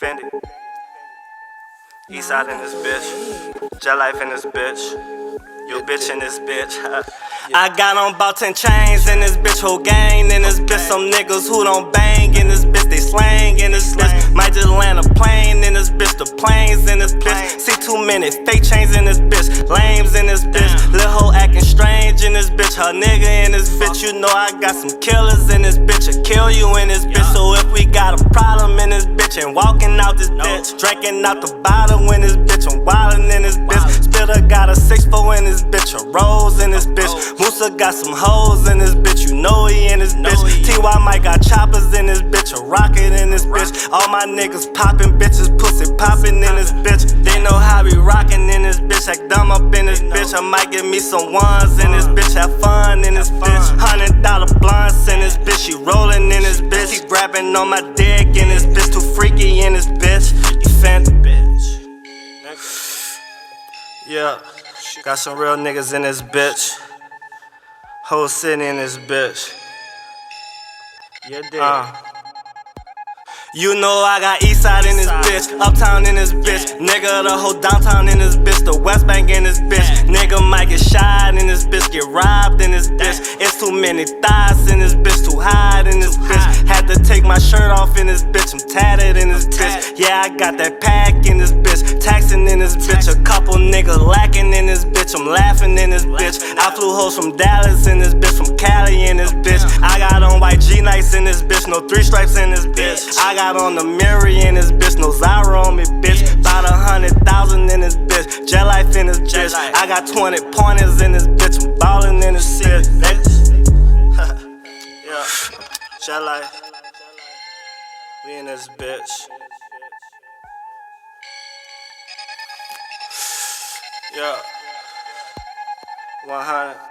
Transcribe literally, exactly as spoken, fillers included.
Fendi. Eastside in this bitch. Jet life in this bitch. Yo bitch in this bitch. I got on about ten chains in this bitch, whole gang in this bitch. Some niggas who don't bang in this bitch, they slang in this bitch. Might just land a plane in this bitch, the planes in this bitch. See too many fake chains in this bitch, lames in this bitch. Lil' hoe acting strange in this bitch, her nigga in this bitch. You know I got some killers in this bitch, I kill you in this bitch. So if we got a problem in this bitch and walking out this bitch, drinking out the bottle in this bitch, I'm wildin' in this bitch. Spitter got a six four in this bitch, a rose in this bitch. Musa got some hoes in this bitch, you know he in this bitch. T Y Mike got choppers in this bitch, a rocket in this bitch. All my niggas poppin' bitches, pussy poppin' in this bitch. They know how we rockin' in this bitch, act dumb up in this bitch. I might give me some ones in this bitch, have fun in this bitch. Hundred dollar blunts in this bitch, she rollin' in this bitch. He grabbing on my dick in this bitch, too freaky in this bitch. You Fendi, bitch. Yeah, got some real niggas in this bitch. Whole city in this bitch. Yeah, uh. You know I got Eastside in this bitch, Uptown in this bitch. Nigga, the whole downtown in this bitch, the West Bank in this bitch. Nigga might get shot in this bitch, get robbed in this bitch. It's too many thighs in this bitch, too hot in this bitch. Had to take my shirt off in this bitch, I'm tatted in this bitch. Yeah, I got that pack in this bitch, taxing in this bitch. A couple niggas lacking in this bitch, I'm laughing in this bitch. I flew hoes from Dallas in this bitch, from Cali in this bitch. I got on white G-Nights in this bitch, no three stripes in this bitch. I got on the Mary in this bitch, no Zyra on me, bitch. About a hundred thousand in this bitch, jet life in this bitch. I got twenty pointers in this bitch, I'm ballin' in this shit, bitch. Yeah, jet life, we in this bitch. Yeah, one hundred.